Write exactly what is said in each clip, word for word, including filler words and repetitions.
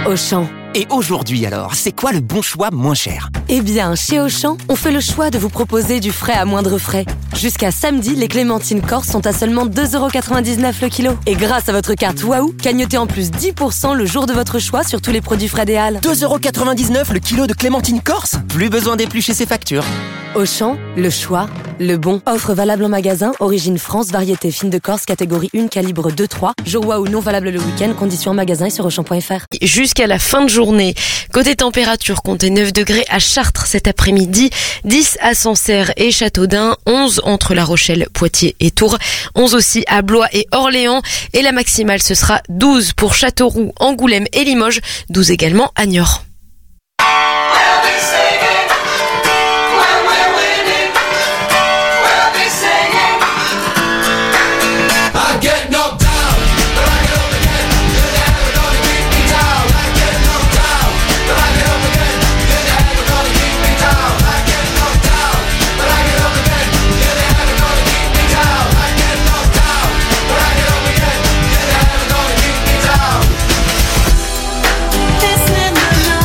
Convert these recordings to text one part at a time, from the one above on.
Auchan. Et aujourd'hui alors, c'est quoi le bon choix moins cher ? Eh bien, chez Auchan, on fait le choix de vous proposer du frais à moindre frais. Jusqu'à samedi, les clémentines corse sont à seulement deux euros quatre-vingt-dix-neuf le kilo. Et grâce à votre carte Waouh, cagnotez en plus dix pour cent le jour de votre choix sur tous les produits frais des Halles. deux euros quatre-vingt-dix-neuf le kilo de clémentine corse ? Plus besoin d'éplucher ses factures. Auchan, le choix, le bon. Offre valable en magasin, origine France, variété fine de Corse, catégorie un, calibre deux trois. Jour Waouh non valable le week-end, conditions en magasin et sur auchan point f r. Jusqu'à la fin de journée. Côté température, comptez neuf degrés à Chartres cet après-midi, dix à Sancerre et Châteaudun, onze entre La Rochelle, Poitiers et Tours, onze aussi à Blois et Orléans, et la maximale ce sera douze pour Châteauroux, Angoulême et Limoges, douze également à Niort. This in the night.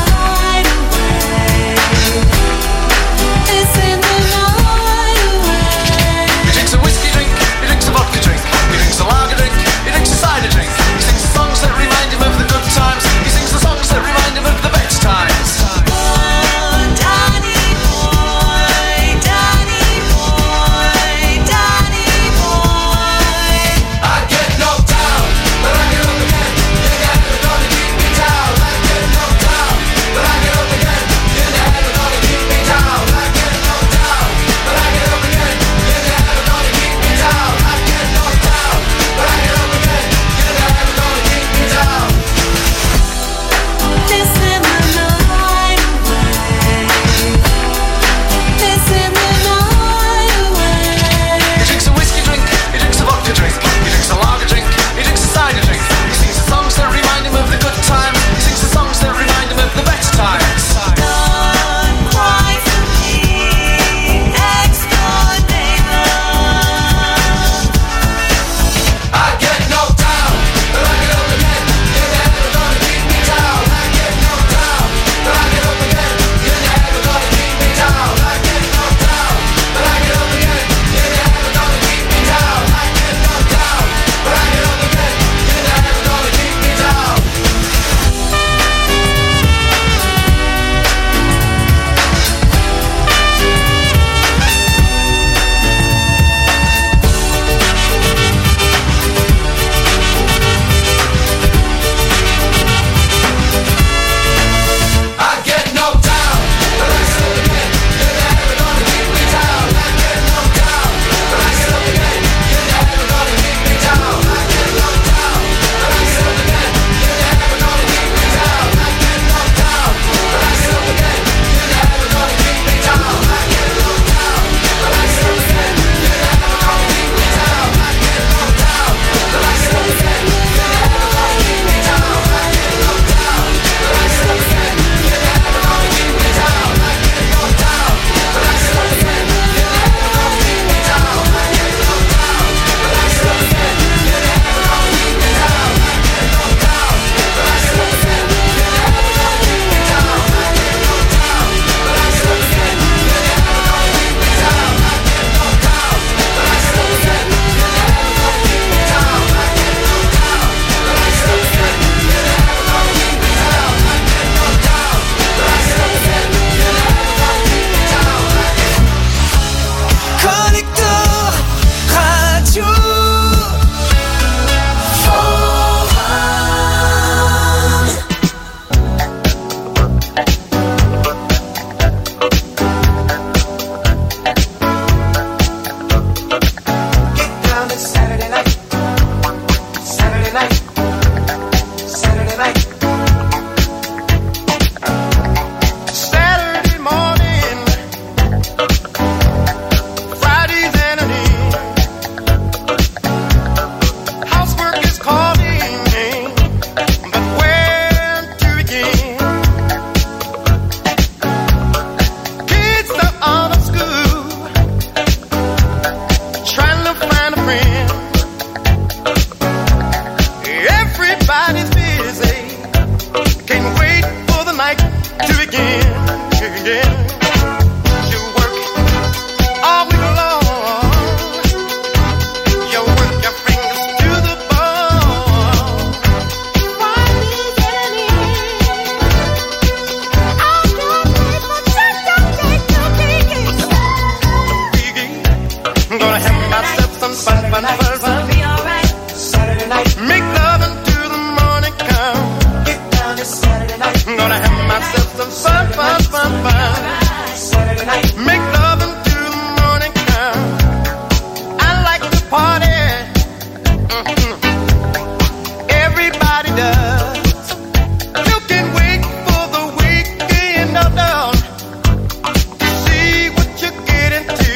Gonna have myself some fun, fun, fun, fun. Make love until the morning come. I like to party. Mm-hmm. Everybody does. You can wait for the weekend, no, no. See what you get into.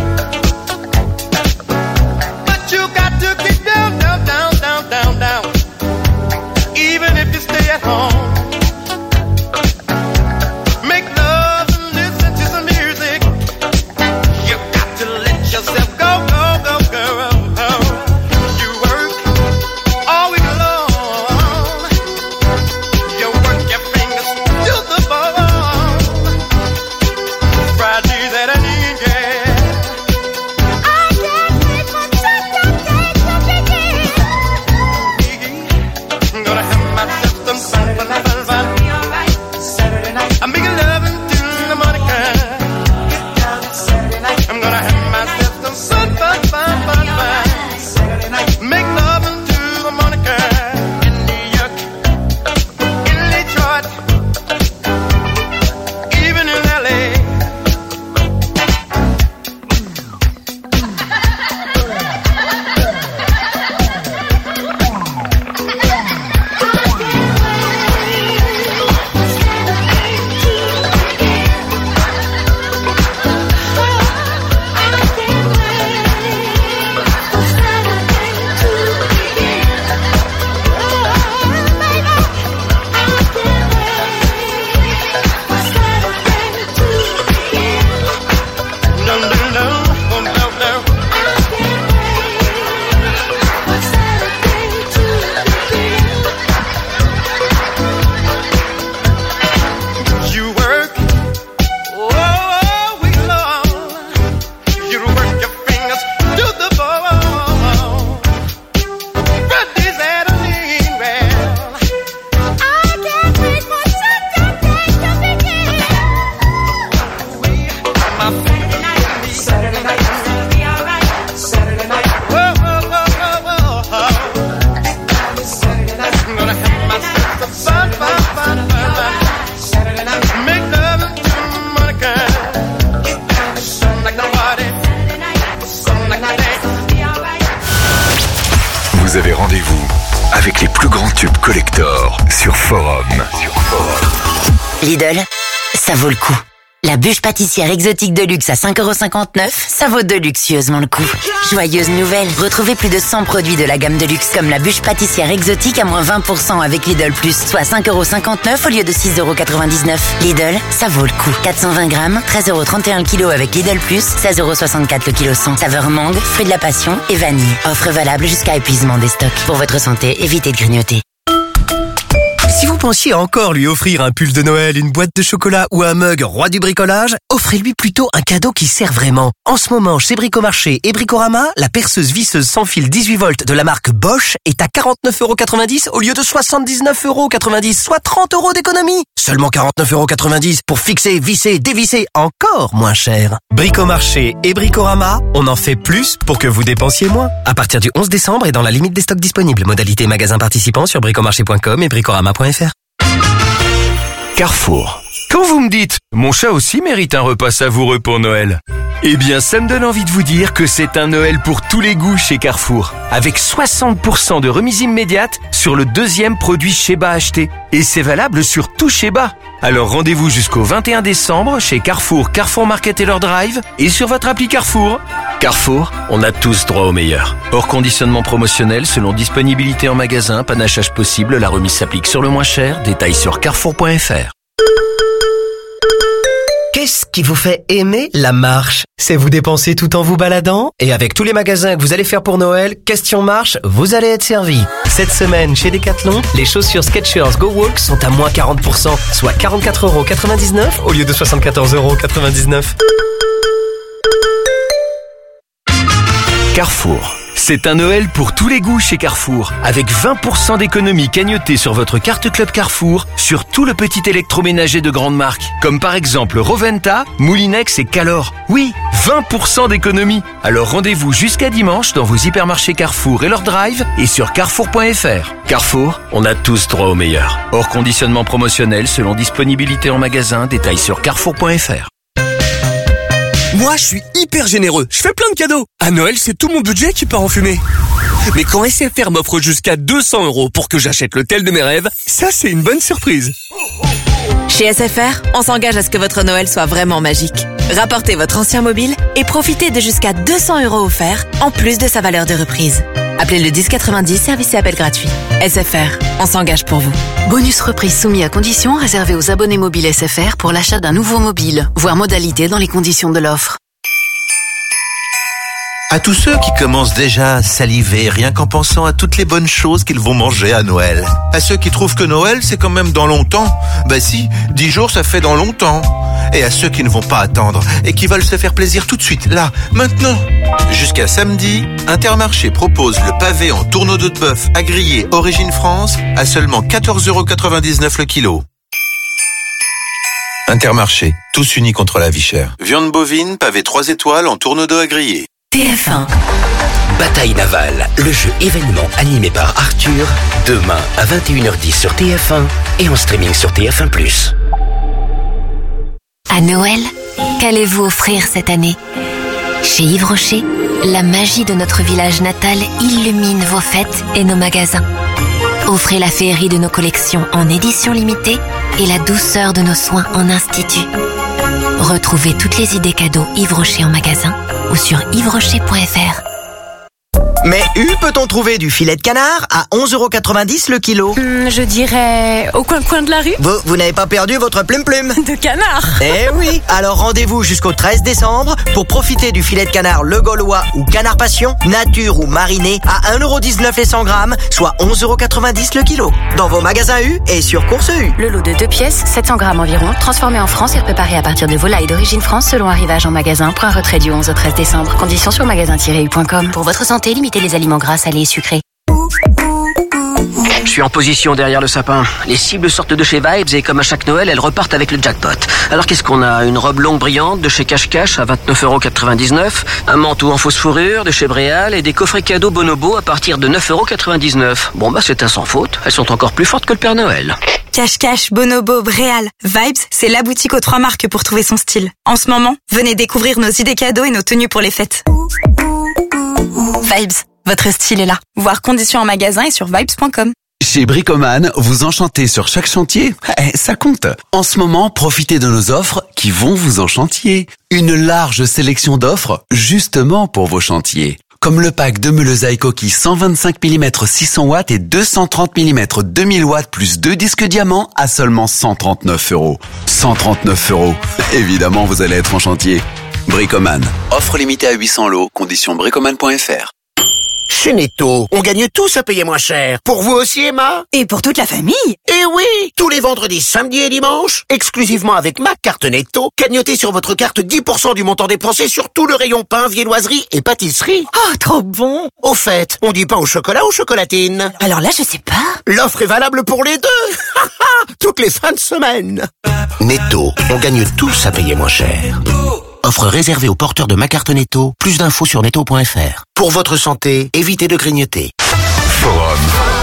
But you got to get down, down, down, down, down, down. Even if you stay at home. Make love and listen to some music. You got to let yourself go, go, go, go. You work all week long. You work your fingers to the bone. Friday that I need, yeah. I can't wait for Saturday to begin. I'm gonna have myself some fun, fun, fun, fun. I'm making love until the morning comes. I'm gonna have myself some fun, fun, fun, fun, fun. Make love until the morning comes. In New York, in Detroit, even in L A. No, no, no, no, no, no. You work all week long. You work your fingers to the bone. Friday's at a lean well. I can't wait for Saturday to begin. We, my Saturday night, Saturday night, gonna be alright. Saturday night, whoa, whoa, whoa, whoa, whoa. Saturday night, I'm gonna have myself some fun, fun, fun, fun, fun. Saturday night, make love until the morning comes. Something like the party, something like the dance. Vous avez rendez-vous avec les plus grands tubes collector sur Forum. Sur Forum. Lidl, ça vaut le coup. La bûche pâtissière exotique de luxe à cinq euros cinquante-neuf, ça vaut deluxieusement le coup. Joyeuse nouvelle, retrouvez plus de cent produits de la gamme de luxe comme la bûche pâtissière exotique à moins vingt pour cent avec Lidl Plus, soit cinq euros cinquante-neuf au lieu de six euros quatre-vingt-dix-neuf. Lidl, ça vaut le coup. quatre cent vingt grammes, treize euros trente et un le kilo avec Lidl Plus, seize euros soixante-quatre le kilo cent. Saveur mangue, fruit de la passion et vanille. Offre valable jusqu'à épuisement des stocks. Pour votre santé, évitez de grignoter. Si vous pensiez encore lui offrir un pull de Noël, une boîte de chocolat ou un mug roi du bricolage, offrez-lui plutôt un cadeau qui sert vraiment. En ce moment, chez Bricomarché et Bricorama, la perceuse visseuse sans fil dix-huit volts de la marque Bosch est à quarante-neuf euros quatre-vingt-dix au lieu de soixante-dix-neuf euros quatre-vingt-dix, soit trente euros d'économie. Seulement quarante-neuf euros quatre-vingt-dix pour fixer, visser, dévisser, encore moins cher. Bricomarché et Bricorama, on en fait plus pour que vous dépensiez moins. À partir du onze décembre et dans la limite des stocks disponibles. Modalité magasin participant sur bricomarché point com et bricorama point f r. Carrefour. Quand vous me dites « Mon chat aussi mérite un repas savoureux pour Noël », eh bien ça me donne envie de vous dire que c'est un Noël pour tous les goûts chez Carrefour. Avec soixante pour cent de remise immédiate sur le deuxième produit Sheba acheté. Et c'est valable sur tout Sheba. Alors rendez-vous jusqu'au vingt et un décembre chez Carrefour, Carrefour Market et leur Drive et sur votre appli Carrefour. Carrefour, on a tous droit au meilleur. Hors conditionnement promotionnel selon disponibilité en magasin, panachage possible, la remise s'applique sur le moins cher. Détails sur carrefour point f r. Qu'est-ce qui vous fait aimer la marche? C'est vous dépenser tout en vous baladant? Et avec tous les magasins que vous allez faire pour Noël, question marche, vous allez être servi. Cette semaine, chez Decathlon, les chaussures Skechers Go Walk sont à moins quarante pour cent, soit quarante-quatre euros quatre-vingt-dix-neuf au lieu de soixante-quatorze euros quatre-vingt-dix-neuf. Carrefour. C'est un Noël pour tous les goûts chez Carrefour. Avec vingt pour cent d'économie cagnotée sur votre carte Club Carrefour sur tout le petit électroménager de grande marque. Comme par exemple Roventa, Moulinex et Calor. Oui, vingt pour cent d'économie. Alors rendez-vous jusqu'à dimanche dans vos hypermarchés Carrefour et leur drive et sur carrefour point f r. Carrefour, on a tous droit au meilleur. Hors conditionnement promotionnel selon disponibilité en magasin, détails sur carrefour point f r. Moi, je suis hyper généreux. Je fais plein de cadeaux. À Noël, c'est tout mon budget qui part en fumée. Mais quand S F R m'offre jusqu'à deux cents euros pour que j'achète le tel de mes rêves, ça, c'est une bonne surprise. Chez S F R, on s'engage à ce que votre Noël soit vraiment magique. Rapportez votre ancien mobile et profitez de jusqu'à deux cents euros offerts, en plus de sa valeur de reprise. Appelez le dix quatre-vingt-dix, service et appel gratuit. S F R, on s'engage pour vous. Bonus reprise soumis à conditions réservé aux abonnés mobiles S F R pour l'achat d'un nouveau mobile. Voir modalité dans les conditions de l'offre. À tous ceux qui commencent déjà à saliver rien qu'en pensant à toutes les bonnes choses qu'ils vont manger à Noël. À ceux qui trouvent que Noël c'est quand même dans longtemps. Bah si, dix jours ça fait dans longtemps. Et à ceux qui ne vont pas attendre et qui veulent se faire plaisir tout de suite, là, maintenant. Jusqu'à samedi, Intermarché propose le pavé en tourneau de bœuf à griller Origine France à seulement quatorze euros quatre-vingt-dix-neuf le kilo. Intermarché, tous unis contre la vie chère. Viande bovine, pavé trois étoiles en tourneau d'eau à griller. T F un. Bataille navale, le jeu événement animé par Arthur, demain à vingt et une heures dix sur T F un et en streaming sur T F un plus. À Noël, qu'allez-vous offrir cette année? Chez Yves Rocher, la magie de notre village natal illumine vos fêtes et nos magasins. Offrez la féerie de nos collections en édition limitée et la douceur de nos soins en institut. Retrouvez toutes les idées cadeaux Yves Rocher en magasin ou sur yves rocher point f r. Mais où peut-on trouver du filet de canard à onze euros quatre-vingt-dix le kilo? Hum, je dirais au coin-coin de la rue. Vous, vous n'avez pas perdu votre plume-plume De canard. Eh oui. Alors rendez-vous jusqu'au treize décembre pour profiter du filet de canard Le Gaulois ou Canard Passion, nature ou mariné à un euro dix-neuf les cent grammes, soit onze euros quatre-vingt-dix le kilo. Dans vos magasins U et sur Course U. Le lot de deux pièces, sept cents grammes environ, transformé en France et préparé à partir de volailles d'origine France selon arrivage en magasin. Point retrait du onze au treize décembre. Conditions sur magasin tiret u point com. Pour votre santé, limitez les aliments gras, salés et sucrés. Je suis en position derrière le sapin. Les cibles sortent de chez Vibes et comme à chaque Noël, elles repartent avec le jackpot. Alors qu'est-ce qu'on a? Une robe longue brillante de chez Cache Cache à vingt-neuf euros quatre-vingt-dix-neuf, un manteau en fausse fourrure de chez Bréal et des coffrets cadeaux Bonobo à partir de neuf euros quatre-vingt-dix-neuf. Bon bah c'est un sans faute. Elles sont encore plus fortes que le Père Noël. Cache Cache, Bonobo, Bréal, Vibes, c'est la boutique aux trois marques pour trouver son style. En ce moment, venez découvrir nos idées cadeaux et nos tenues pour les fêtes. Vibes, votre style est là. Voir conditions en magasin et sur vibes point com. Chez Bricoman, vous enchantez sur chaque chantier, eh, ça compte. En ce moment, profitez de nos offres qui vont vous enchantier. Une large sélection d'offres justement pour vos chantiers. Comme le pack de meules à coquilles cent vingt-cinq millimètres six cents watts et deux cent trente millimètres deux mille watts plus deux disques diamants à seulement cent trente-neuf euros. cent trente-neuf euros. Évidemment, vous allez être en chantier. Bricoman. Offre limitée à huit cents lots. Conditions bricoman point f r. Chez Netto, on gagne tous à payer moins cher. Pour vous aussi, Emma? Et pour toute la famille? Eh oui! Tous les vendredis, samedis et dimanches, exclusivement avec ma carte Netto, cagnotez sur votre carte dix pour cent du montant dépensé sur tout le rayon pain, viennoiserie et pâtisserie. Oh, trop bon! Au fait, on dit pain au chocolat ou chocolatine? Alors là, je sais pas. L'offre est valable pour les deux! Toutes les fins de semaine. Netto, on gagne tous à payer moins cher. Offre réservée aux porteurs de ma carte Netto. Plus d'infos sur netto point f r. Pour votre santé, évitez de grignoter. Forum.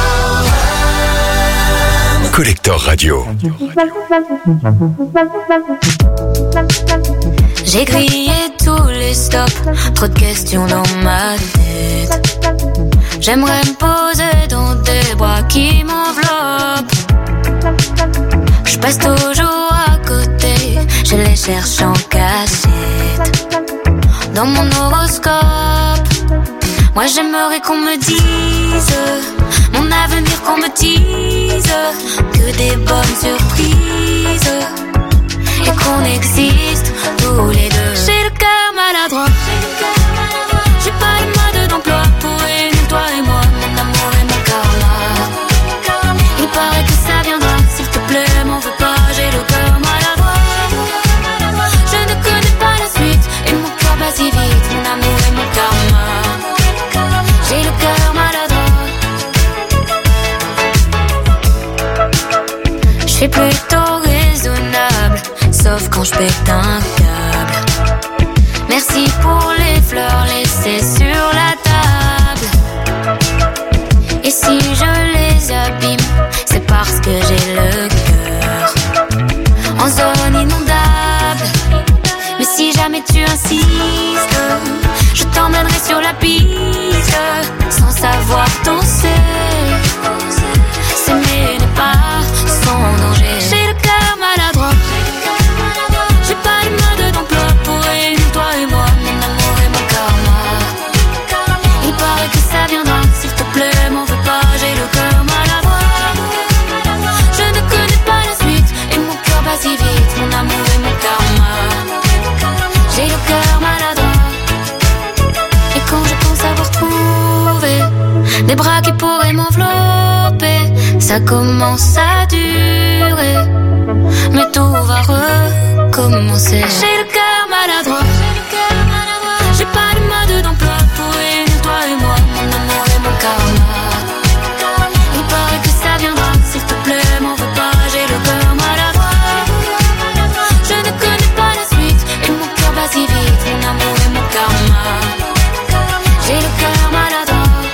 Collector Radio. J'ai grillé tous les stops, trop de questions dans ma tête. J'aimerais me poser dans des bras qui m'enveloppent. Je passe toujours à côté, je les cherche en cachette. Dans mon horoscope, moi j'aimerais qu'on me dise mon avenir, qu'on me dise que des bonnes surprises et qu'on existe tous les deux. J'ai le cœur maladroit, j'ai pas le mode d'emploi pour réunir toi et moi, mon amour et mon karma. Il paraît que ça viendra, s'il te plaît, m'en veux pas, j'ai le cœur maladroit. Je ne connais pas la suite et mon cœur bat si vite, mon amour et mon karma. J'ai suis plutôt raisonnable, sauf quand je pète un câble. Merci pour les fleurs laissées sur la table. Et si je les abîme, c'est parce que j'ai le cœur en zone inondable. Mais si jamais tu insistes, je t'emmènerai sur la piste, sans savoir danser. S'aimer n'est pas sans danger. J'ai le cœur maladroit, j'ai pas les modes d'emploi pour réunir toi et moi, mon amour et mon karma. Il paraît que ça viendra, s'il te plaît, m'en veux pas, j'ai le cœur maladroit. Je ne connais pas la suite et mon cœur bat si vite, mon amour et mon karma. J'ai le cœur maladroit. Et quand je pense avoir trouvé des bras qui pourraient m'envelopper, ça commence à durer, mais tout va recommencer. J'ai le cœur maladroit, j'ai pas de mode d'emploi pour réunir toi et moi, mon amour et mon karma. Il paraît que ça viendra, s'il te plaît, m'en veux pas, j'ai le cœur maladroit. Je ne connais pas la suite et mon cœur bat si vite, mon amour et mon karma. J'ai le cœur maladroit.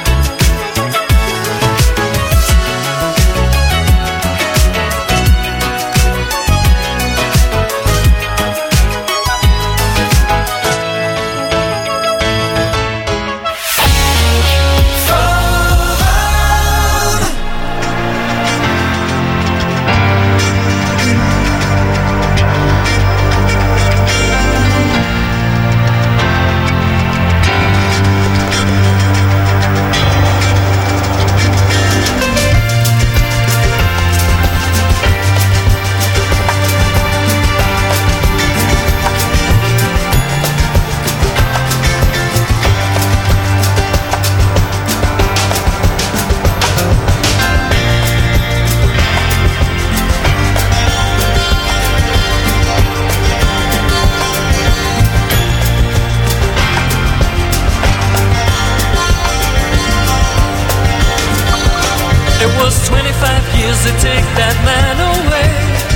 It was twenty-five years to take that man away.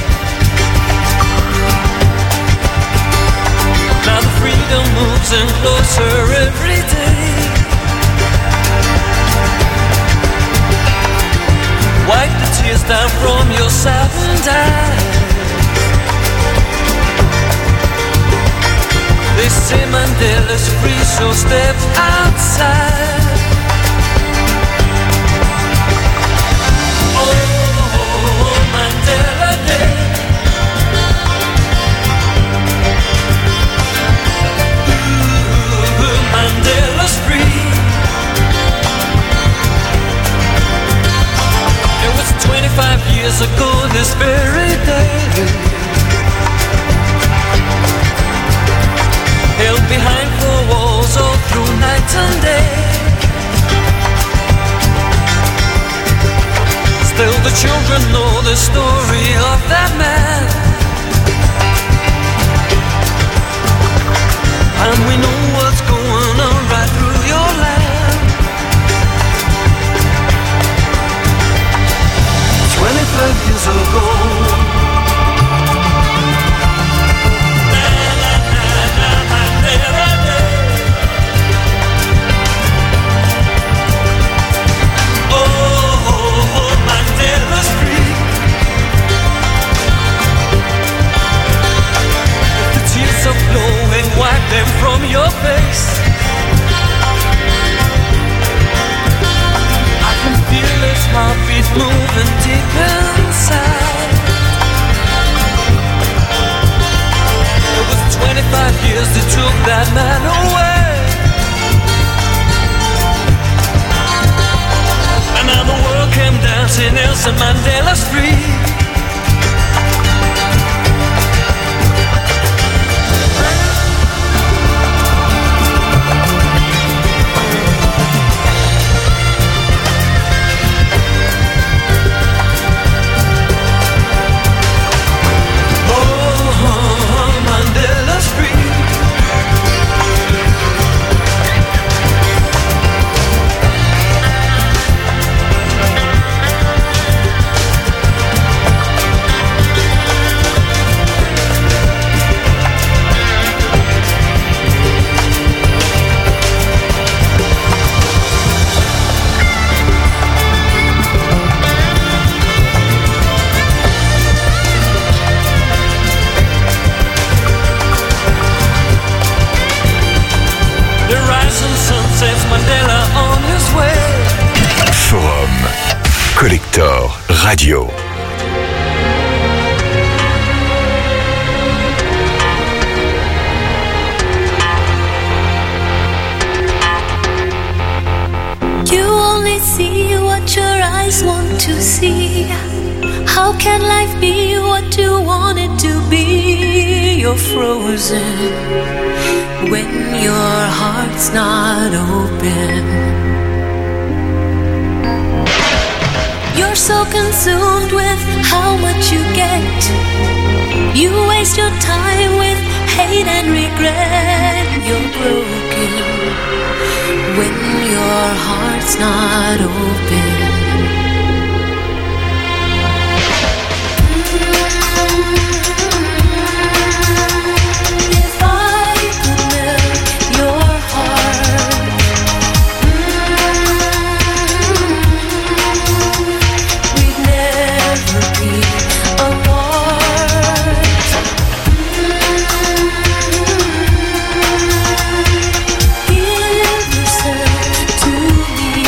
Now the freedom moves in closer every day. Wipe the tears down from your saddened eyes. They say Mandela's free, so step outside. Mandela Day. Ooh, Mandela's free. It was twenty-five years ago this very day. Held behind four walls all through night and day. Still the children know the story of that man, and we know what's going on right through your land. Twenty-five years ago. Collector Radio. You only see what your eyes want to see. How can life be what you want it to be? You're frozen when your heart's not open. You're so consumed with how much you get. You waste your time with hate and regret. You're broken when your heart's not open. If I could melt your heart, we'd never be apart. Give yourself to me.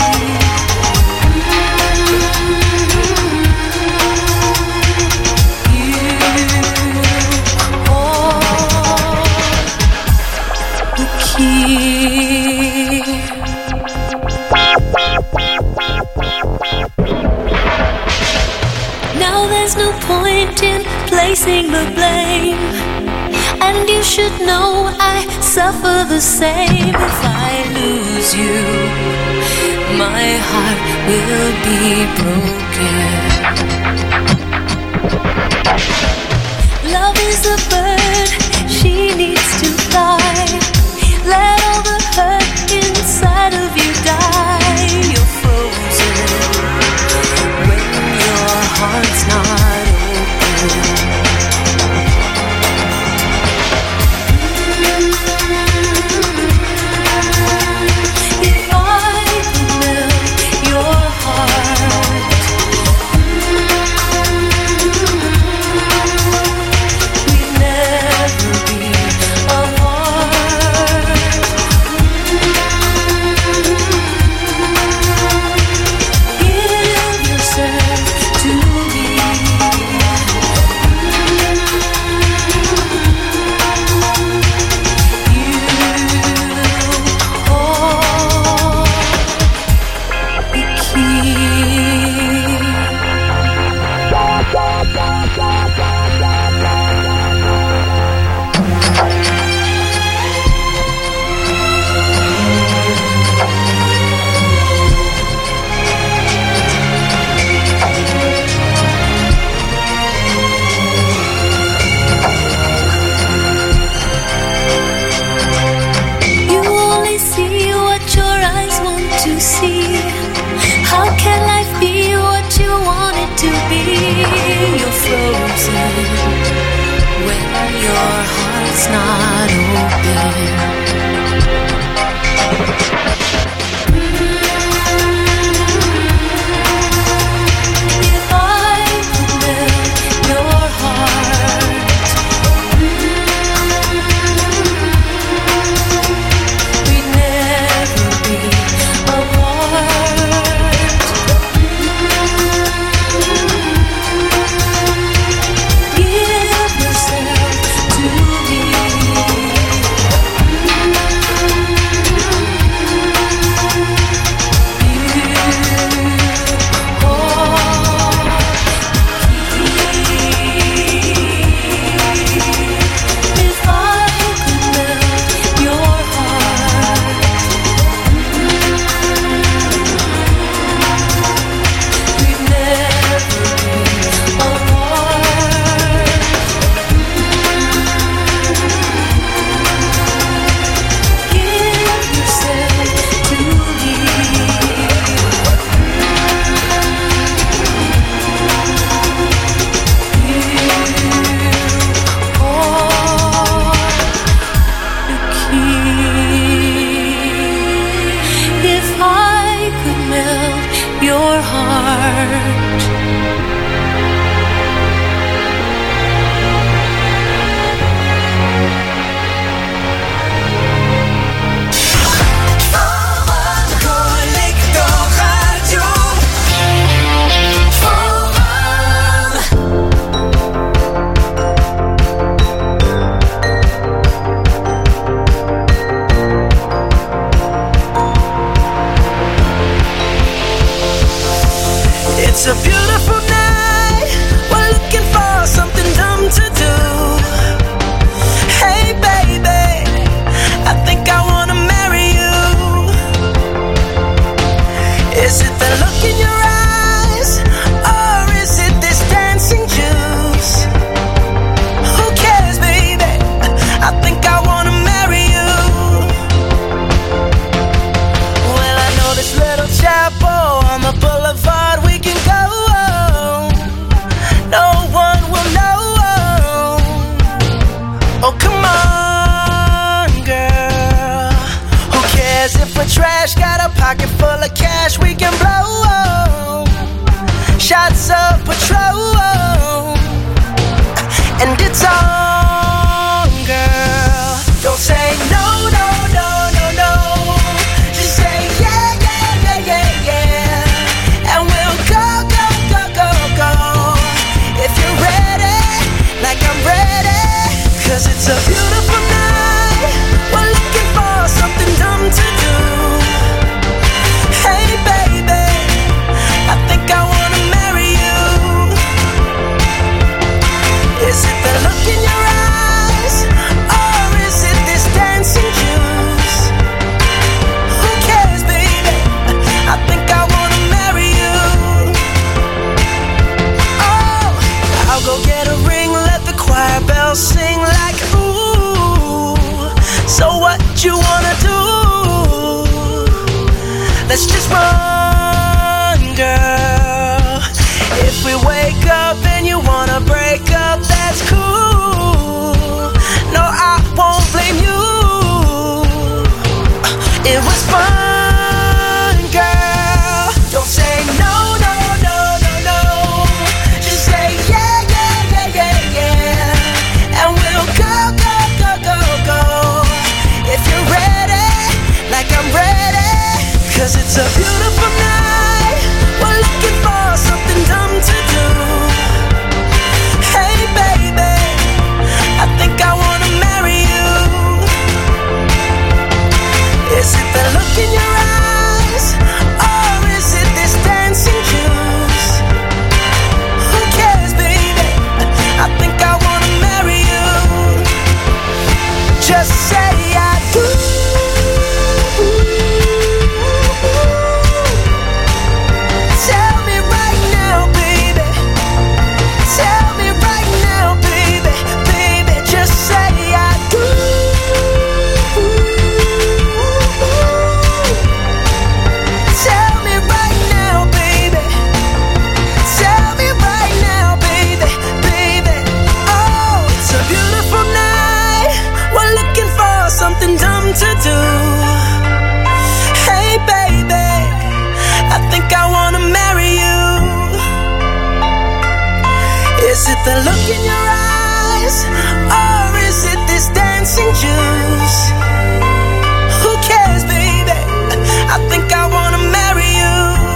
Now there's no point in placing the blame, and you should know I suffer the same. If I lose you, my heart will be broken. Love is a bird, she needs to fly. Let all the hurt inside of you die. You're frozen when your heart's not open. If I could melt your heart, we'd never be apart. Give yourself to me. You hold the key. You only see what your eyes want to see. How can life be what you want it to be? You're frozen when your heart's not open. If I could melt your heart, we'd never be apart. Give yourself to me. go get a ring, let the choir bells sing like ooh. So what you wanna do? Let's just run, girl. If we wake up and you wanna break up, that's cool. No, I won't blame you. It was fun, girl. Don't say no, no, no, no, no. Just say yeah, yeah, yeah, yeah, yeah. And we'll go, go, go, go, go. If you're ready, like I'm ready. Cause it's a beautiful night. We're looking for something dumb to do. Hey baby, I think I wanna marry you. Is it the look in your eyes, or is it this dancing juice? Who cares, baby? I think I wanna marry you. Just say I do. Tell me right now, baby. Tell me right now, baby. Baby, just say I do. Tell me right now, baby. Tell me right now, baby, baby. Oh, it's a beautiful night. We're looking for something dumb to do. Hey, baby, I think I wanna marry you. Is it the look in your eyes, or is it this dancing juice? Who cares, baby? I think I wanna marry you.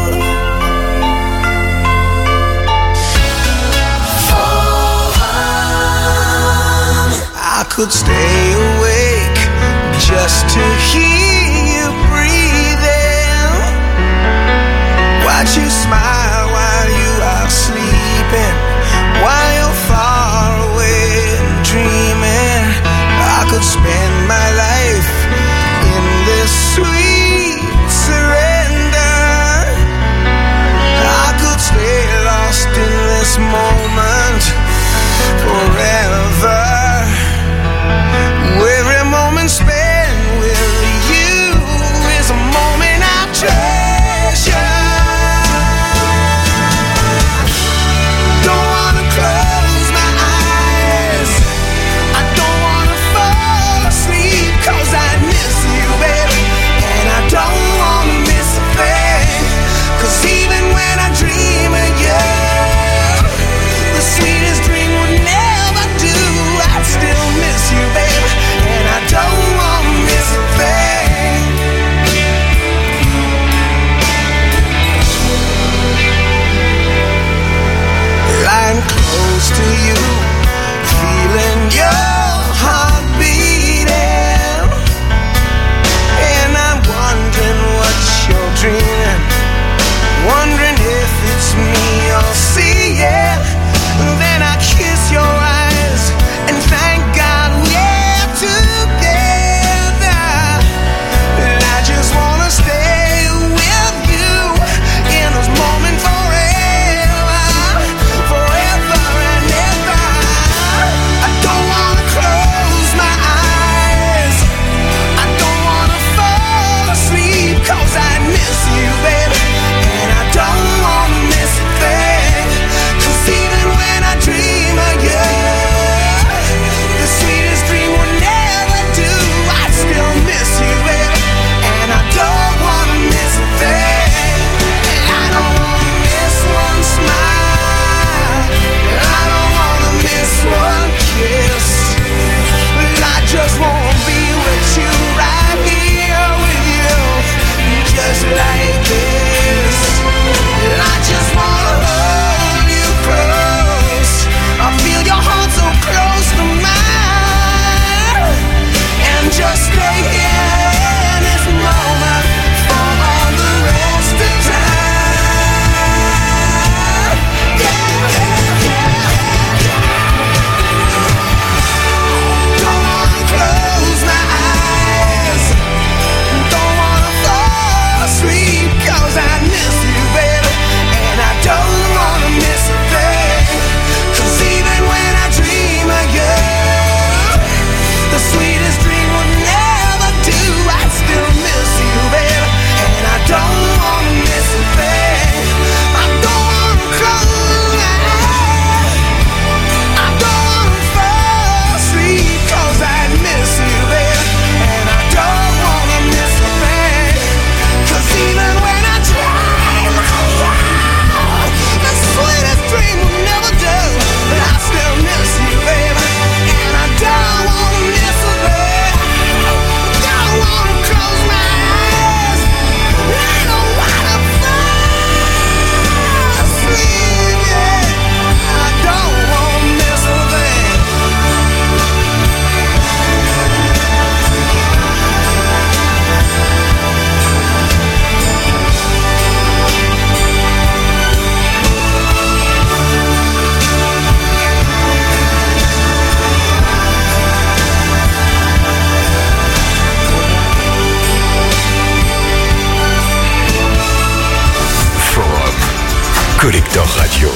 I could stay awake just to hear you breathing. Watch you smile while you are sleeping, while you're far away and dreaming. I could spend my life in this sweet surrender. I could stay lost in this moment forever. Every moment spent with you is a moment I treasure. Don't Radio.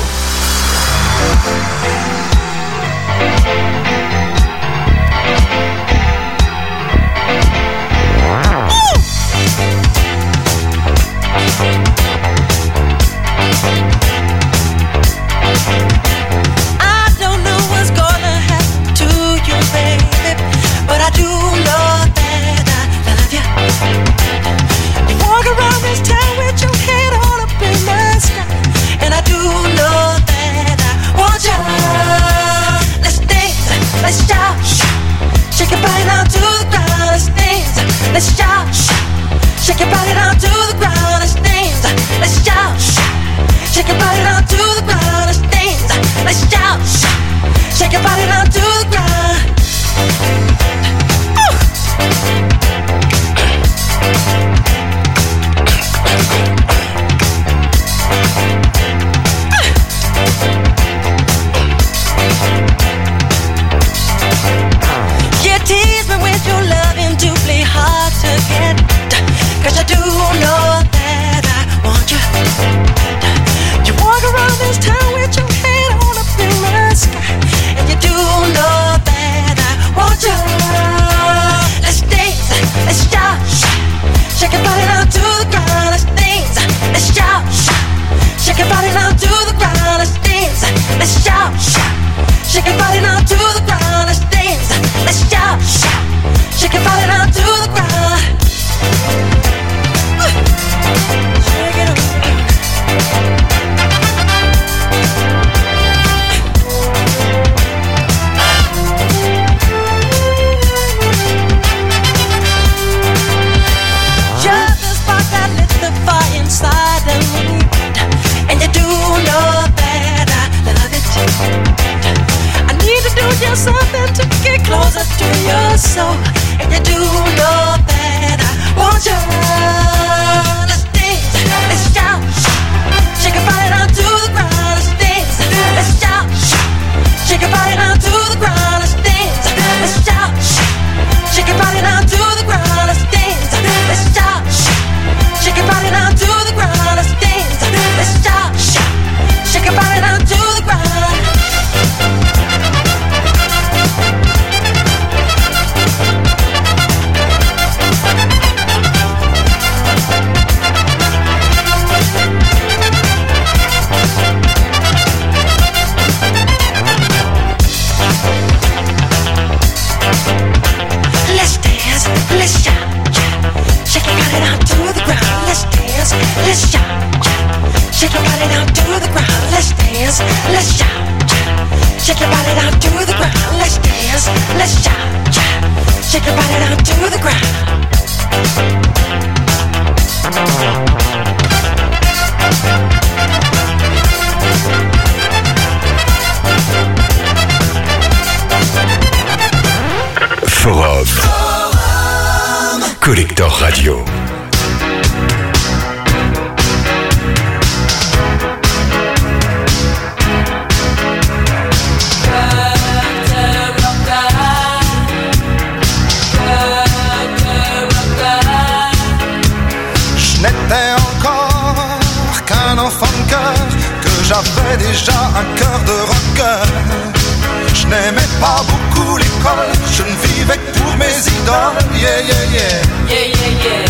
I don't know what's gonna happen to you, baby, but I do know that I love you. You walk around this town with your head all up in the sky, and I do know that I want you. Let's dance, let's shout, shake your body down to the ground. Let's dance, let's shout, shake your body down to the ground. Let's dance, let's shout, shake your body down to the ground. Let's dance, let's shout, shake your body down to the ground. Ooh. You tease me with your loving to play hard to get, 'cause I do know that I want you. You walk around this town with your head on up in the sky, and you do know that I want you. Let's dance, let's shout, shake your body down to the ground. Let's dance, let's shout, shake your body down to the ground. Let's dance, let's shout, shake your body down to the ground. Let's dance, let's shout, shake your body down to the ground. Shake it up. You're the spark that lit the fire inside of me, and you do know that I love it. I need to do just something to get closer to your soul, and you do know that I want you. Let's dance, let's shout, shake your body down to the ground. Let's dance, let's shout, shake your body down to the ground. Let's dance, let's shout, shake your body down to the ground. Let's dance, let's shout, shake your body down to the ground. Let's dance, let's shout, shake your body down to the ground. Let's dance, let's shout, shake your body down to the ground. Let's dance, let's shout, shake your body down to the ground. Let's dance, let's shout, shake your body down to the ground. Let's dance, let's shout, shake your body down to the ground. Forum. Collector Radio. Je n'étais encore qu'un enfant de cœur, que j'avais déjà un cœur de rocker. Je n'aimais pas beaucoup l'école, je ne vivais que pour mes idoles. Yeah, yeah, yeah. Yeah, yeah, yeah.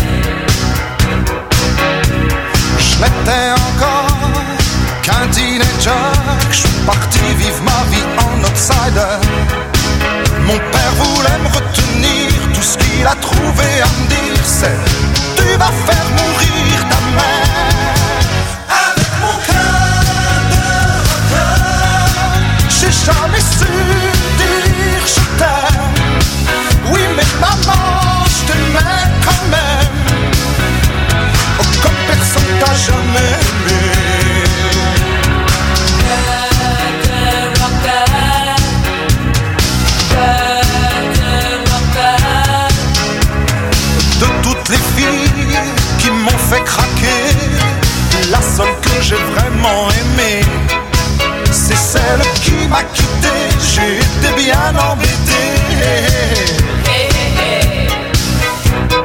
Je n'étais encore qu'un teenager, que je suis parti vivre ma vie en outsider. Mon père voulait me retenir, tout ce qu'il a trouvé à me dire c'est: tu vas faire mourir ta mère. Avec mon cœur de rocker, j'ai jamais su dire je t'aime. Oui mais maman, je t'aimais quand même. Oh comme personne t'a jamais aimé. De toutes les filles qui m'ont fait craquer, la seule que j'ai vraiment aimée, c'est celle qui m'a quitté. J'ai été bien embêté.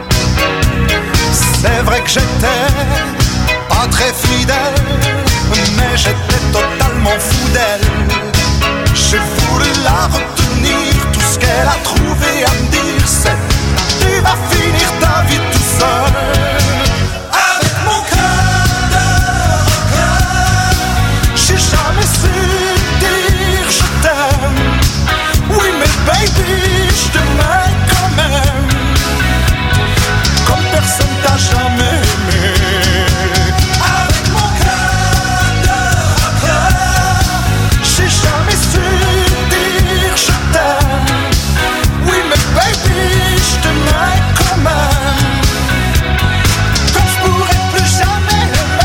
C'est vrai que j'étais pas très fidèle, mais j'étais totalement fou d'elle. J'ai voulu la retenir, tout ce qu'elle a trouvé à me dire c'est: tu vas finir ta vie tout seul. Avec mon cœur de rocker, j'ai jamais su dire je t'aime. Oui mais baby, je t'aimais quand même, comme personne t'a jamais aimé. Avec mon cœur de rocker, j'ai jamais su dire je t'aime. Oui mais baby, je t'aimais quand même, comme je pourrais plus jamais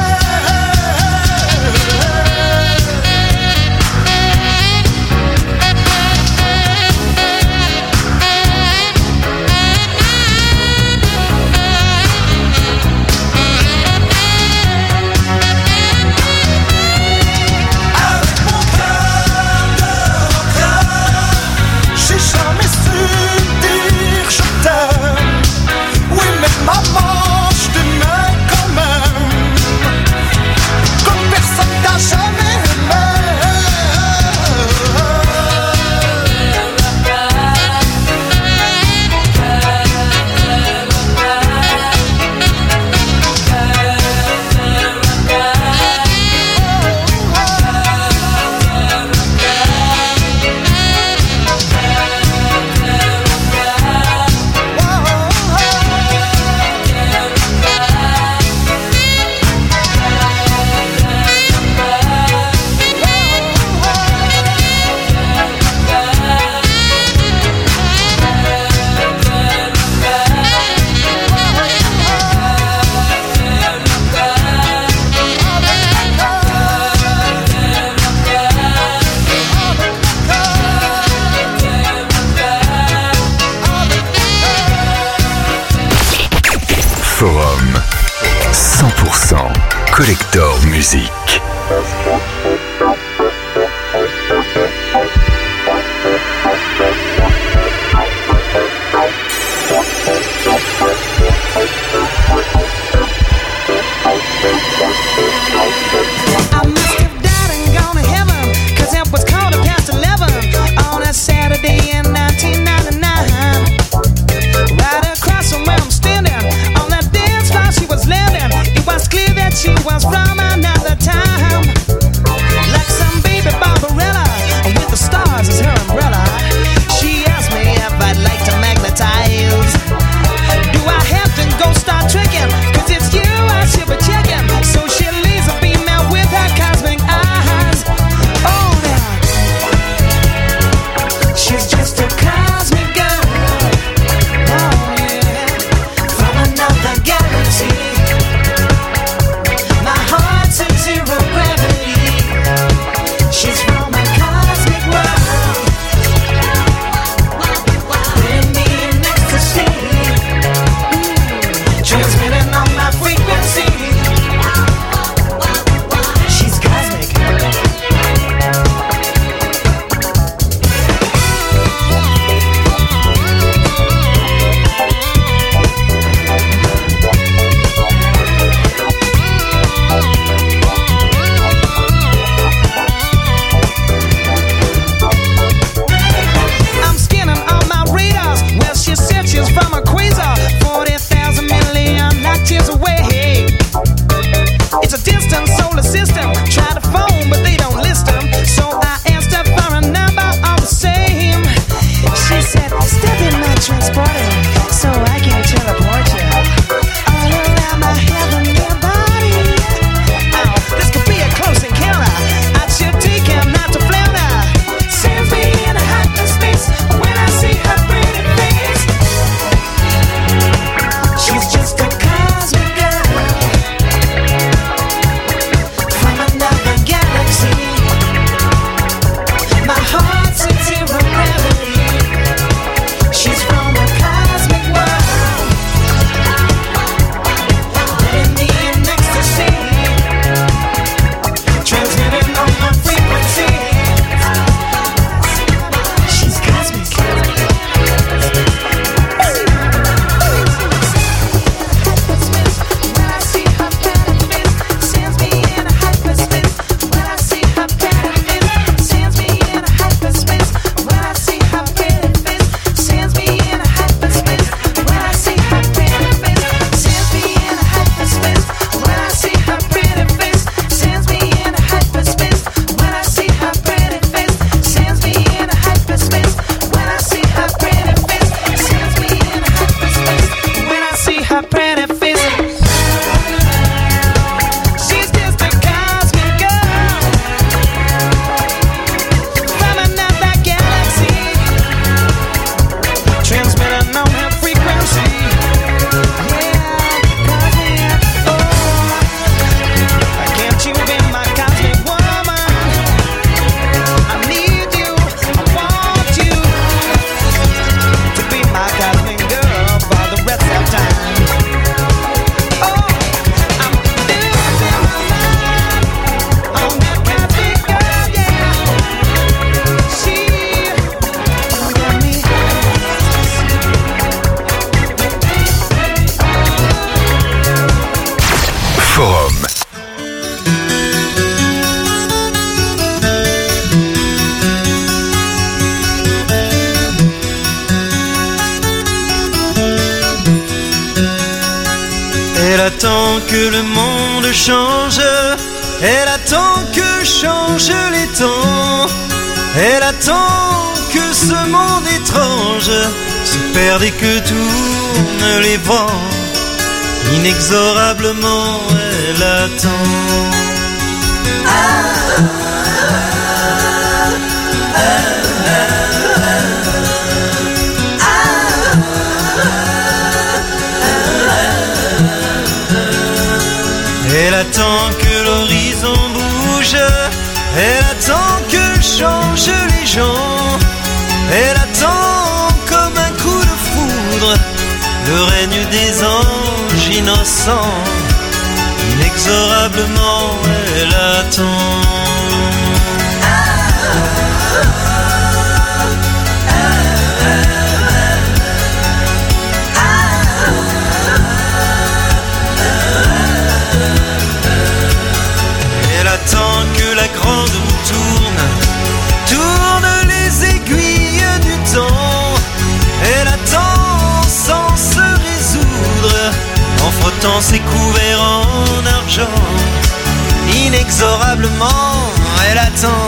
Forum cent pour cent Collector Musique. I must have died and gone to heaven, 'cause it was quarter past eleven on a Saturday in nineteen ninety-nine. Right across from where I'm standing, on that dance floor she was landing. It was clear that she was from another time. attend que le monde change. Elle attend que changent les temps. Elle attend que ce monde étrange se perde et que tournent les vents. Inexorablement elle attend. Ah, ah, ah, Elle attend que l'horizon bouge. Elle attend que changent les gens. Elle attend comme un coup de foudre le règne des anges innocents. Inexorablement elle attend. Elle attend que la grande roue tourne, tourne les aiguilles du temps. Elle attend sans se résoudre, en frottant ses couverts en argent. Inexorablement elle attend.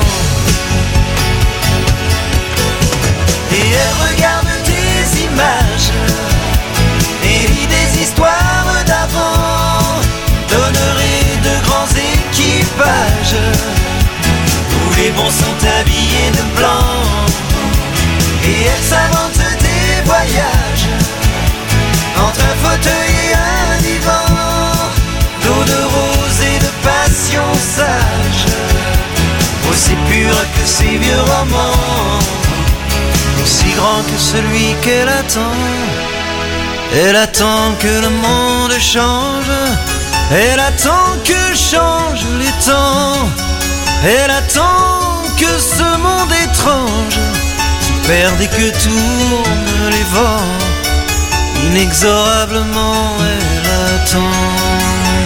Et elle regarde des images et lit des histoires d'avant. Donnerait de grands équipages où les bons sont habillés de blanc. Et elle s'invente des voyages entre un fauteuil et un divan, d'eau de rose et de passion sage, aussi pure que ces vieux romans, aussi grand que celui qu'elle attend. Elle attend que le monde change. Elle attend que changent les temps. Elle attend que ce monde étrange se perde et que tournent les vents. Inexorablement elle attend.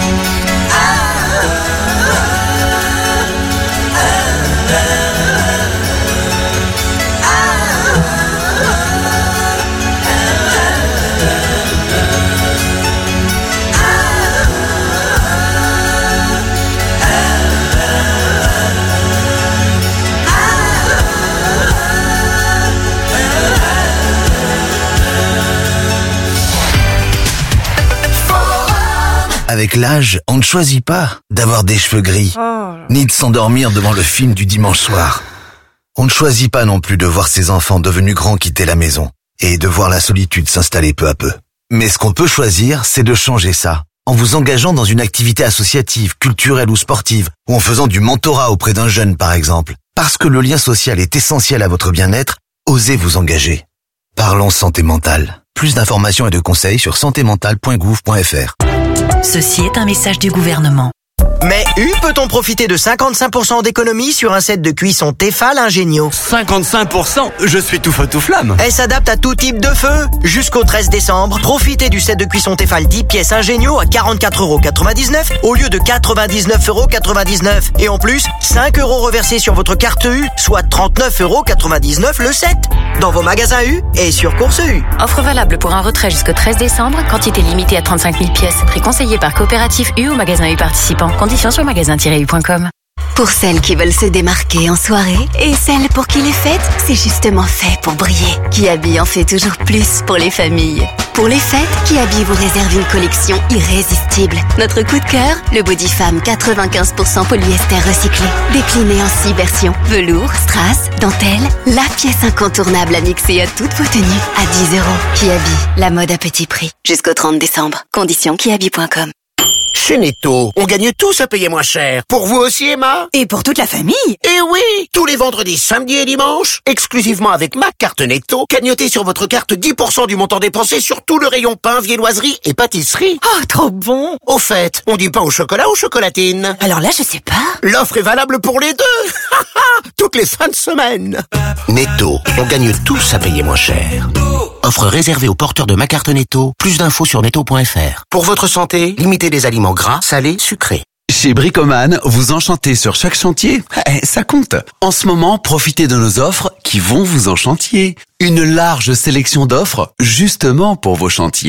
Avec l'âge, on ne choisit pas d'avoir des cheveux gris, oh. ni de s'endormir devant le film du dimanche soir. On ne choisit pas non plus de voir ses enfants devenus grands quitter la maison et de voir la solitude s'installer peu à peu. Mais ce qu'on peut choisir, c'est de changer ça, en vous engageant dans une activité associative, culturelle ou sportive, ou en faisant du mentorat auprès d'un jeune par exemple. Parce que le lien social est essentiel à votre bien-être, osez vous engager. Parlons santé mentale. Plus d'informations et de conseils sur santé mentale point gouv point f r. Ceci est un message du gouvernement. Mais U peut-on profiter de cinquante-cinq pour cent d'économie sur un set de cuisson Tefal Ingenio? cinquante-cinq pour cent? Je suis tout feu tout flamme. Elle s'adapte à tout type de feu. Jusqu'au treize décembre, profitez du set de cuisson Tefal dix pièces Ingenio à quarante-quatre euros quatre-vingt-dix-neuf au lieu de quatre-vingt-dix-neuf euros quatre-vingt-dix-neuf. Et en plus, cinq euros reversés sur votre carte U, soit trente-neuf euros quatre-vingt-dix-neuf le set. Dans vos magasins U et sur Course U. Offre valable pour un retrait jusqu'au treize décembre, quantité limitée à trente-cinq mille pièces. Prix conseillé par coopérative U ou magasin U participant. Conditions sur magasin tiret u point com. Pour celles qui veulent se démarquer en soirée et celles pour qui les fêtes, c'est justement fait pour briller. Kiabi en fait toujours plus pour les familles. Pour les fêtes, Kiabi vous réserve une collection irrésistible. Notre coup de cœur, le Body Femme quatre-vingt-quinze pour cent polyester recyclé. Décliné en six versions. Velours, strass, dentelle, la pièce incontournable à mixer à toutes vos tenues à dix euros. Kiabi, la mode à petit prix. Jusqu'au trente décembre. Conditions kiabi point com. Chez Netto, on gagne tous à payer moins cher. Pour vous aussi, Emma? Et pour toute la famille? Eh oui! Tous les vendredis, samedis et dimanches, exclusivement avec ma carte Netto, cagnotez sur votre carte dix pour cent du montant dépensé sur tout le rayon pain, viennoiserie et pâtisserie. Oh, trop bon! Au fait, on dit pain au chocolat ou chocolatine? Alors là, je sais pas. L'offre est valable pour les deux! Toutes les fins de semaine! Netto, on gagne tous à payer moins cher. Offre réservée aux porteurs de ma carte Netto. Plus d'infos sur netto point f r. Pour votre santé, limitez les aliments gras, salés, sucrés. Chez Bricoman, vous enchantez sur chaque chantier, eh, ça compte. En ce moment, profitez de nos offres qui vont vous enchantier. Une large sélection d'offres justement pour vos chantiers.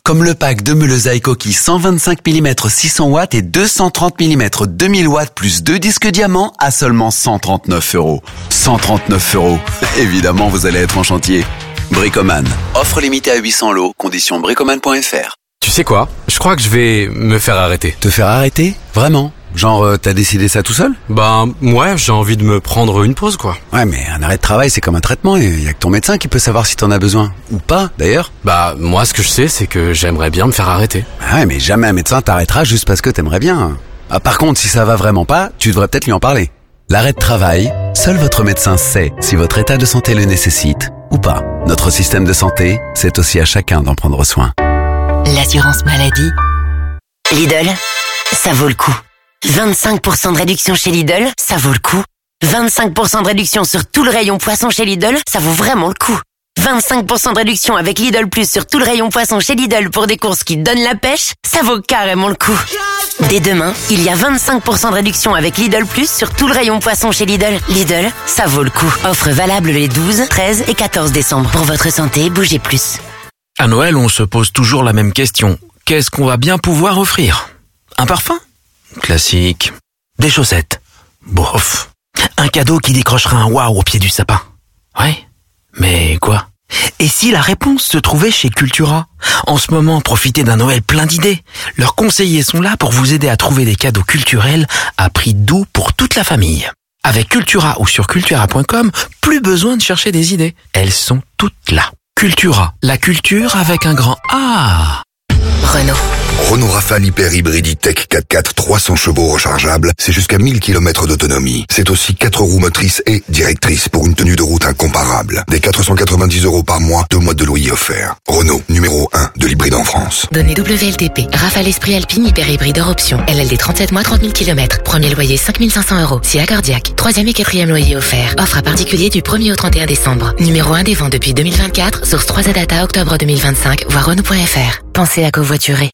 comme le pack de meuleuse à coquille cent vingt-cinq millimètres six cents watts et deux cent trente millimètres deux mille watts plus deux disques diamants à seulement cent trente-neuf euros. cent trente-neuf euros. Évidemment, vous allez être en chantier. Bricoman. Offre limitée à huit cents lots. Conditions bricoman point f r. Tu sais quoi? Je crois que je vais me faire arrêter. Te faire arrêter? Vraiment? Genre, euh, t'as décidé ça tout seul? Bah, ouais, j'ai envie de me prendre une pause, quoi. Ouais, mais un arrêt de travail, c'est comme un traitement. Il y a que ton médecin qui peut savoir si t'en as besoin. Ou pas, d'ailleurs. Bah, moi, ce que je sais, c'est que j'aimerais bien me faire arrêter. Ouais, mais jamais un médecin t'arrêtera juste parce que t'aimerais bien. Ah, par contre, si ça va vraiment pas, tu devrais peut-être lui en parler. L'arrêt de travail, seul votre médecin sait si votre état de santé le nécessite ou pas. Notre système de santé, c'est aussi à chacun d'en prendre soin. L'assurance maladie. Lidl, ça vaut le coup. vingt-cinq pour cent de réduction chez Lidl, ça vaut le coup. vingt-cinq pour cent de réduction sur tout le rayon poisson chez Lidl, ça vaut vraiment le coup. vingt-cinq pour cent de réduction avec Lidl Plus sur tout le rayon poisson chez Lidl pour des courses qui donnent la pêche, ça vaut carrément le coup. Dès demain, il y a vingt-cinq pour cent de réduction avec Lidl Plus sur tout le rayon poisson chez Lidl. Lidl, ça vaut le coup. Offre valable les douze, treize et quatorze décembre. Pour votre santé, bougez plus. À Noël, on se pose toujours la même question. Qu'est-ce qu'on va bien pouvoir offrir? Un parfum? Classique. Des chaussettes? Bof. Un cadeau qui décrochera un waouh au pied du sapin? Ouais. Mais quoi? Et si la réponse se trouvait chez Cultura? En ce moment, profitez d'un Noël plein d'idées. Leurs conseillers sont là pour vous aider à trouver des cadeaux culturels à prix doux pour toute la famille. Avec Cultura ou sur cultura point com, plus besoin de chercher des idées. Elles sont toutes là. Cultura, la culture avec un grand A. Renault. Renault Rafale Hyper Hybride E-Tech quatre quatre trois cents chevaux rechargeables, c'est jusqu'à mille kilomètres d'autonomie. C'est aussi quatre roues motrices et directrices pour une tenue de route incomparable. Des quatre cent quatre-vingt-dix euros par mois, deux mois de loyer offerts. Renault, numéro un de l'hybride en France. Données W L T P. Rafale Esprit Alpine Hyper Hybride hors option. L L D trente-sept mois, trente mille kilomètres. Premier loyer cinq mille cinq cents euros. Si accordiaque. Troisième et quatrième loyer offert. Offre à particulier du premier au trente et un décembre. Numéro un des ventes depuis deux mille vingt-quatre. Source trois A Data octobre deux mille vingt-cinq. Voir Renault point F R. Pensez à covoiturer.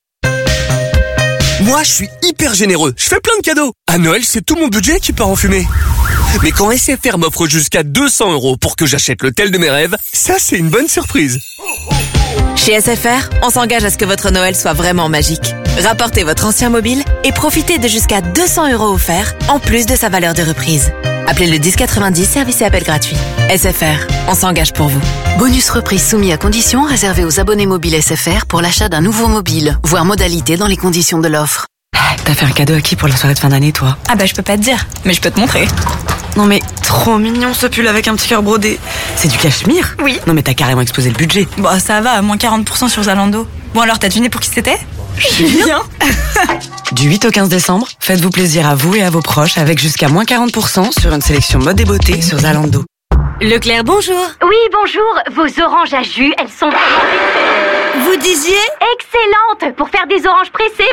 Moi, je suis hyper généreux. Je fais plein de cadeaux. À Noël, c'est tout mon budget qui part en fumée. Mais quand S F R m'offre jusqu'à deux cents euros pour que j'achète l'hôtel de mes rêves, ça, c'est une bonne surprise. Chez S F R, on s'engage à ce que votre Noël soit vraiment magique. Rapportez votre ancien mobile et profitez de jusqu'à deux cents euros offerts, en plus de sa valeur de reprise. Appelez le dix quatre-vingt-dix, service et appel gratuit. S F R, on s'engage pour vous. Bonus reprise soumis à conditions réservé aux abonnés mobiles S F R pour l'achat d'un nouveau mobile. Voir modalité dans les conditions de l'offre. T'as fait un cadeau à qui pour la soirée de fin d'année, toi? Ah bah je peux pas te dire, mais je peux te montrer. Non mais trop mignon ce pull avec un petit cœur brodé. C'est du cachemire? Oui. Non mais t'as carrément explosé le budget. Bon ça va, moins quarante pour cent sur Zalando. Bon alors t'as deviné pour qui c'était? Julien. Du huit au quinze décembre, faites-vous plaisir à vous et à vos proches avec jusqu'à moins quarante pour cent sur une sélection mode et beauté sur Zalando. Leclerc, bonjour. Oui, bonjour. Vos oranges à jus, elles sont vraiment... Vous disiez? Excellentes pour faire des oranges pressées.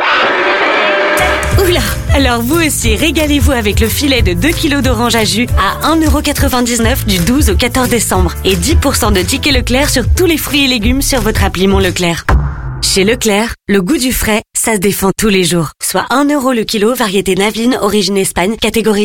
Oula. Alors vous aussi, régalez-vous avec le filet de deux kilos d'oranges à jus à un euro quatre-vingt-dix-neuf du douze au quatorze décembre. Et dix pour cent de tickets Leclerc sur tous les fruits et légumes sur votre appli Mon Leclerc. Chez Leclerc, le goût du frais, ça se défend tous les jours. Soit un euro le kilo, variété Navine, origine Espagne, catégorie